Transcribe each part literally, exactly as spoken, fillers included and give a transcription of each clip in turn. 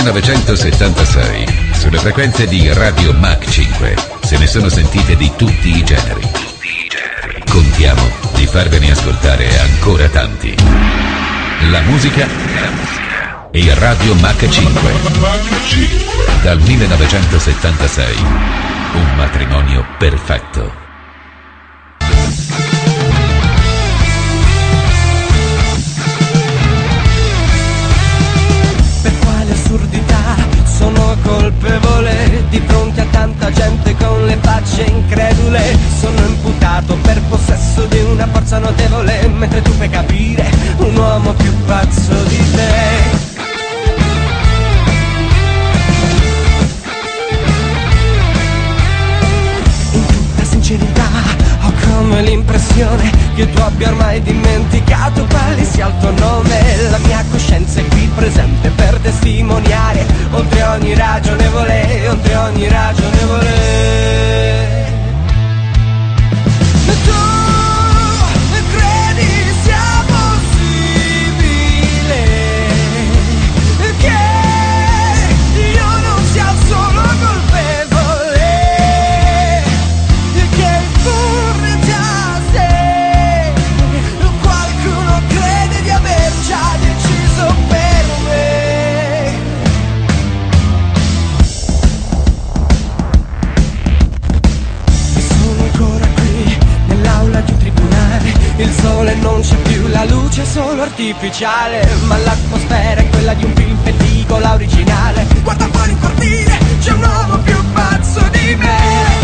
millenovecentosettantasei, sulle frequenze di Radio Mach cinque, se ne sono sentite di tutti i generi. Contiamo di farvene ascoltare ancora tanti. La musica e Radio Mach cinque. Dal millenovecentosettantasei, un matrimonio perfetto. Sono colpevole di fronte a tanta gente con le facce incredule. Sono imputato per possesso di una forza notevole, mentre tu fai capire un uomo più pazzo di te. In tutta sincerità ho come l'impressione che tu abbia ormai dimenticato quale sia il tuo nome. La mia coscienza è qui presente per testimoniare, oltre ogni ragionevole, oltre ogni ragionevole. Tu credi sia possibile che io non sia solo colpevole, che pure già sei qualcuno crede di aver già deciso per me. E sono ancora qui nell'aula di un tribunale, il sole non c'è più, la luce è solo artificiale, ma l'atmosfera è quella di un film pellicola originale. Guarda fuori in cortile, c'è un uomo più pazzo di me.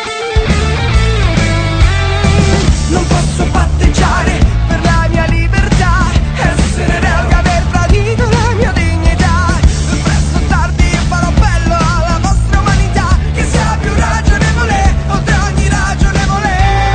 Non posso patteggiare per la mia libertà, essere belga, aver tradito la mia dignità. Presto o tardi farò appello alla vostra umanità, che sia più ragionevole, oltre ogni ragionevole.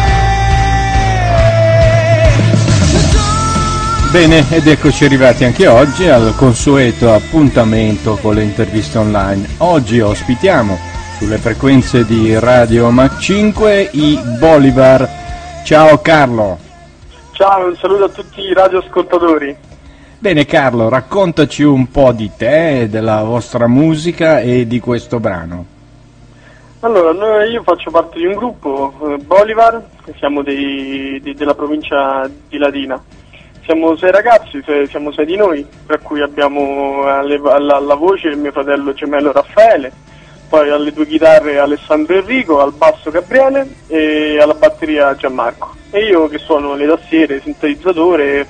Bene, ed eccoci arrivati anche oggi al consueto appuntamento con le interviste online. Oggi ospitiamo sulle frequenze di Radio Mach cinque i Bolivar. Ciao Carlo. Ciao, un saluto a tutti i radioascoltatori. Bene Carlo, raccontaci un po' di te, della vostra musica e di questo brano. Allora, noi, io faccio parte di un gruppo, eh, Bolivar, che siamo dei, di, della provincia di Latina. Siamo sei ragazzi, sei, siamo sei di noi, tra cui abbiamo alle, alla, alla voce il mio fratello gemello Raffaele, poi alle due chitarre Alessandro Enrico, al basso Gabriele e alla batteria Gianmarco. E io che suono le tastiere, sintetizzatore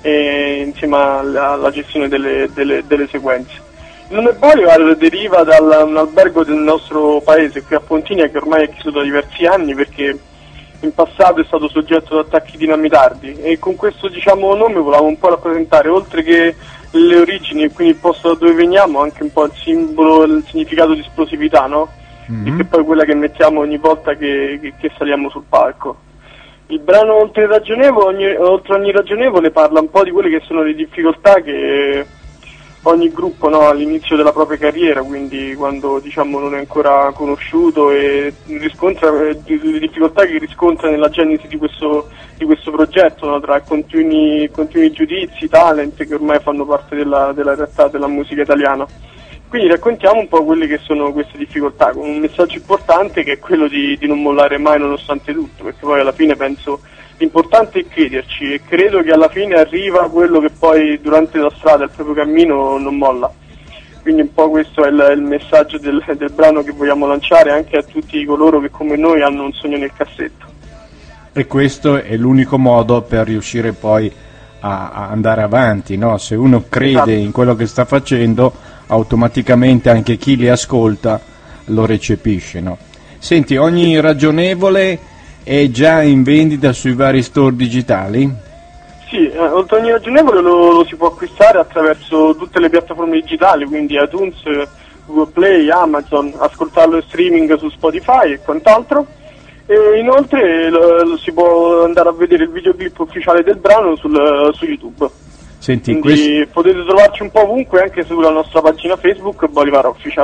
e insieme alla, alla gestione delle, delle, delle sequenze. Il nome Bolivar deriva da un albergo del nostro paese qui a Pontinia, che ormai è chiuso da diversi anni perché in passato è stato soggetto ad attacchi dinamitardi, e con questo, diciamo, nome volevamo un po' rappresentare, oltre che le origini e quindi il posto da dove veniamo, anche un po' il simbolo, il significato di esplosività, no? Mm-hmm. E che poi è quella che mettiamo ogni volta che, che, che saliamo sul palco. Il brano oltre ragionevole, ogni, oltre ogni ragionevole parla un po' di quelle che sono le difficoltà che ogni gruppo, no, all'inizio della propria carriera, quindi quando, diciamo, non è ancora conosciuto, e riscontra le difficoltà che riscontra nella genesi di questo, di questo progetto, no, tra continui, continui giudizi, talent che ormai fanno parte della, della realtà della musica italiana. Quindi raccontiamo un po' quelle che sono queste difficoltà, con un messaggio importante che è quello di, di non mollare mai nonostante tutto, perché poi alla fine penso l'importante è crederci, e credo che alla fine arriva quello che poi durante la strada, il proprio cammino, non molla. Quindi un po' questo è il, il messaggio del, del brano che vogliamo lanciare anche a tutti coloro che come noi hanno un sogno nel cassetto. E questo è l'unico modo per riuscire poi a, a andare avanti, no? Se uno crede, esatto, in quello che sta facendo, automaticamente anche chi li ascolta lo recepisce, no? Senti, ogni ragionevole è già in vendita sui vari store digitali? Sì, eh, oltre ogni ragionevole lo, lo si può acquistare attraverso tutte le piattaforme digitali, quindi iTunes, Google Play, Amazon, ascoltarlo in streaming su Spotify e quant'altro. E inoltre lo, lo si può andare a vedere il videoclip ufficiale del brano sul, su YouTube. Senti, quindi quest... potete trovarci un po' ovunque, anche sulla nostra pagina Facebook Bolivar Official.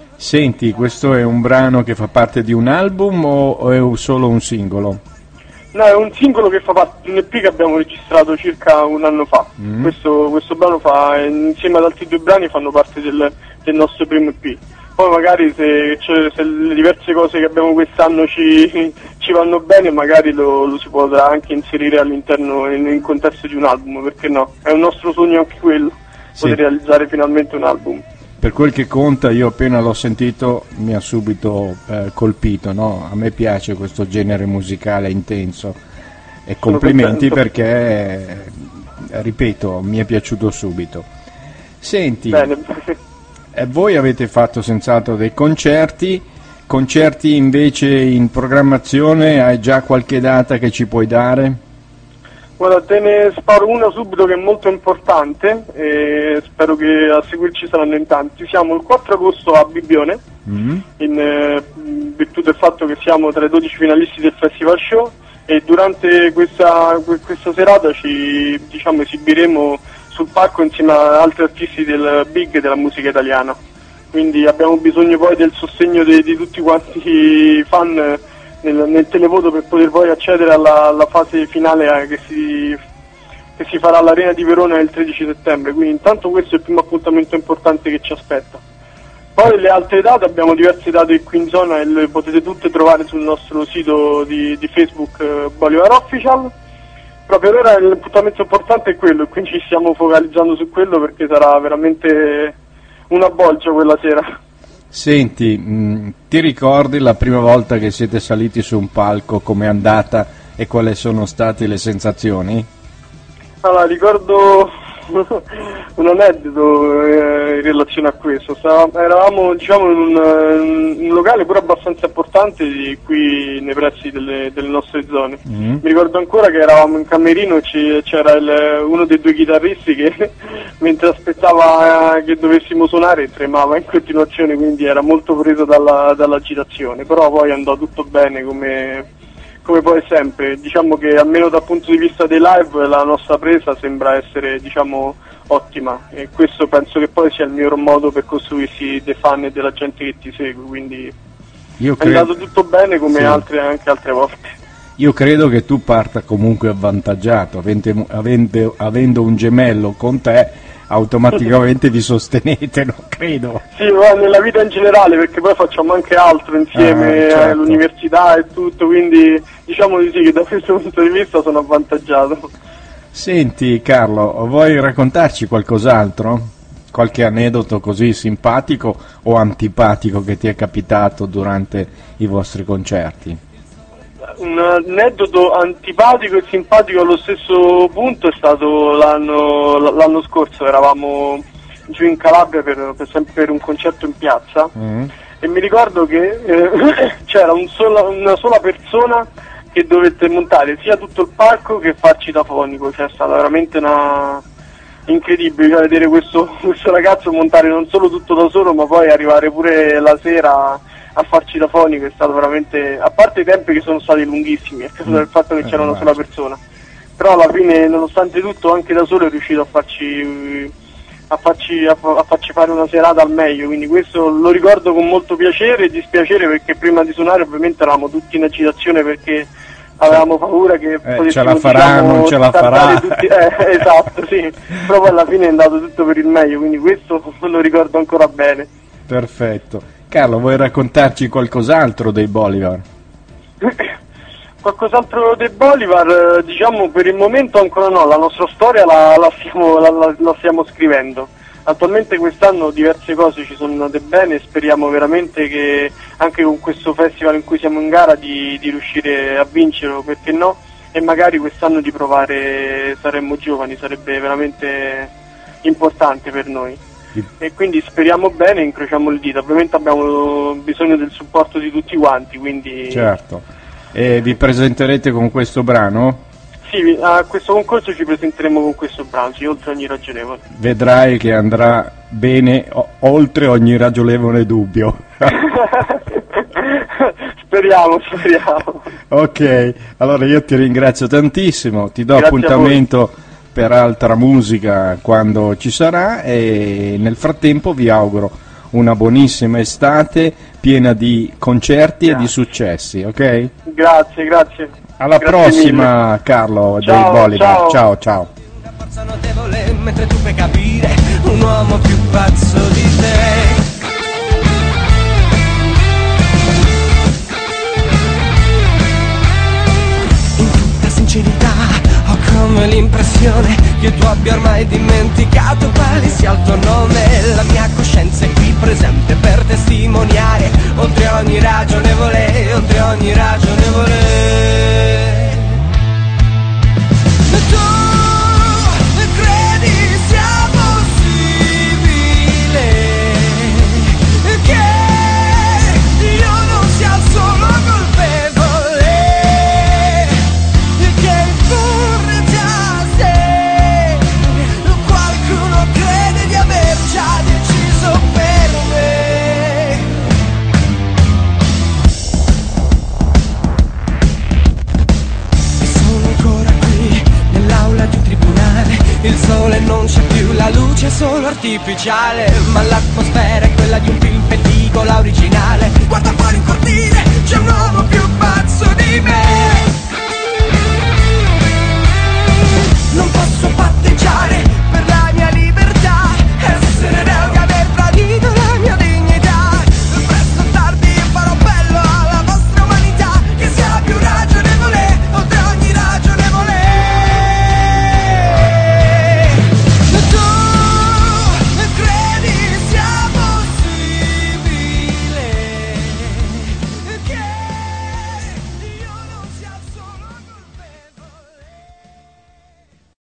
Senti, questo è un brano che fa parte di un album o, o è solo un singolo? No, è un singolo che fa parte di un E P che abbiamo registrato circa un anno fa. Mm. Questo, questo brano fa, insieme ad altri due brani, fanno parte del, del nostro primo E P. Poi magari se, cioè, se le diverse cose che abbiamo quest'anno ci, ci vanno bene, magari lo, lo si potrà anche inserire all'interno, in, in contesto di un album, perché no? È un nostro sogno anche quello, sì. Poter realizzare finalmente un album. Per quel che conta, io appena l'ho sentito mi ha subito eh, colpito, no? A me piace questo genere musicale intenso e complimenti perché, eh, ripeto, mi è piaciuto subito. Senti, Bene. Eh, voi avete fatto senz'altro dei concerti, concerti invece in programmazione, hai già qualche data che ci puoi dare? Guarda, te ne sparo una subito che è molto importante e spero che a seguirci saranno in tanti. Siamo il quattro agosto a Bibbione, mm-hmm. in eh, virtù del fatto che siamo tra i dodici finalisti del Festival Show, e durante questa, questa serata ci diciamo esibiremo sul palco insieme ad altri artisti del big della musica italiana. Quindi abbiamo bisogno poi del sostegno di, di tutti quanti i fan nel, nel televoto per poter poi accedere alla, alla fase finale che si, che si farà all'Arena di Verona il tredici settembre. Quindi intanto questo è il primo appuntamento importante che ci aspetta. Poi le altre date, abbiamo diverse date qui in zona e le potete tutte trovare sul nostro sito di, di Facebook eh, Bolivar Official. Proprio ora l'appuntamento importante è quello e quindi ci stiamo focalizzando su quello perché sarà veramente una bolgia quella sera. Senti, mh, ti ricordi la prima volta che siete saliti su un palco, com'è andata e quali sono state le sensazioni? Allora, ricordo un aneddoto eh, in relazione a questo. Stavamo, eravamo diciamo in un, in un locale pure abbastanza importante di, qui nei pressi delle, delle nostre zone. Mm. Mi ricordo ancora che eravamo in camerino e ci, c'era il, uno dei due chitarristi che mentre aspettava eh, che dovessimo suonare tremava in continuazione, quindi era molto preso dalla, dall'agitazione, però poi andò tutto bene come... come poi sempre. Diciamo che almeno dal punto di vista dei live la nostra presa sembra essere diciamo ottima e questo penso che poi sia il miglior modo per costruirsi dei fan e della gente che ti segue, quindi Io è andato tutto bene come sì. altre, anche altre volte. Io credo che tu parta comunque avvantaggiato, avente, avendo, avendo un gemello con te automaticamente vi sostenete, non credo. Sì, ma nella vita in generale, perché poi facciamo anche altro insieme, ah, certo. all'università e tutto, quindi diciamo di sì che da questo punto di vista sono avvantaggiato. Senti Carlo, vuoi raccontarci qualcos'altro? Qualche aneddoto così simpatico o antipatico che ti è capitato durante i vostri concerti? Un aneddoto antipatico e simpatico allo stesso punto è stato l'anno, l'anno scorso. Eravamo giù in Calabria per, per, sempre per un concerto in piazza mm. e mi ricordo che eh, c'era un sola, una sola persona che dovette montare sia tutto il palco che farci da fonico, cioè è stata veramente una incredibile, cioè, vedere questo, questo ragazzo montare non solo tutto da solo ma poi arrivare pure la sera a farci da fonico. È stato veramente, a parte i tempi che sono stati lunghissimi a causa del fatto che c'era una sola persona, però alla fine nonostante tutto anche da solo è riuscito a farci a farci, a, a farci fare una serata al meglio, quindi questo lo ricordo con molto piacere e dispiacere perché prima di suonare ovviamente eravamo tutti in agitazione perché avevamo paura che eh, potessimo, ce la farà, diciamo, non ce la farà tutti, eh, esatto, sì, però poi alla fine è andato tutto per il meglio, quindi questo lo ricordo ancora bene. Perfetto. Carlo, vuoi raccontarci qualcos'altro dei Bolivar? Qualcos'altro dei Bolivar, diciamo per il momento ancora no, la nostra storia la, la, stiamo, la, la, la stiamo scrivendo. Attualmente quest'anno diverse cose ci sono andate bene e speriamo veramente che anche con questo festival in cui siamo in gara di, di riuscire a vincerlo, perché no? E magari quest'anno di provare Saremmo Giovani, sarebbe veramente importante per noi. E quindi speriamo bene, incrociamo le dita. Ovviamente abbiamo bisogno del supporto di tutti quanti, quindi... Certo. E vi presenterete con questo brano? Sì, a questo concorso ci presenteremo con questo brano, sì, oltre ogni ragionevole. Vedrai che andrà bene o- oltre ogni ragionevole dubbio. Speriamo, speriamo. Ok, allora io ti ringrazio tantissimo, ti do Grazie appuntamento per altra musica quando ci sarà e nel frattempo vi auguro una buonissima estate piena di concerti Grazie. e di successi, ok? Grazie, grazie. Alla Grazie prossima mille. Carlo Ciao, dei Bolivar. ciao. Ciao ciao. Una forza notevole mentre tu puoi capire un uomo più pazzo di te. In tutta sincerità ho come l'impressione che tu abbia ormai dimenticato quale sia il tuo nome. La mia coscienza è qui presente per testimoniare, oltre ogni ragionevole, oltre ogni ragionevole. Tu credi sia possibile che io non sia solo colpevole, che in fondo già sei qualcuno crede di aver già deciso per me. E sono ancora qui nell'aula di un tribunale, il sole non c'è più, la luce è solo artificiale, ma l'atmosfera è quella di un film pellicola originale. Guarda fuori in cortile, c'è un uomo più pazzo di me.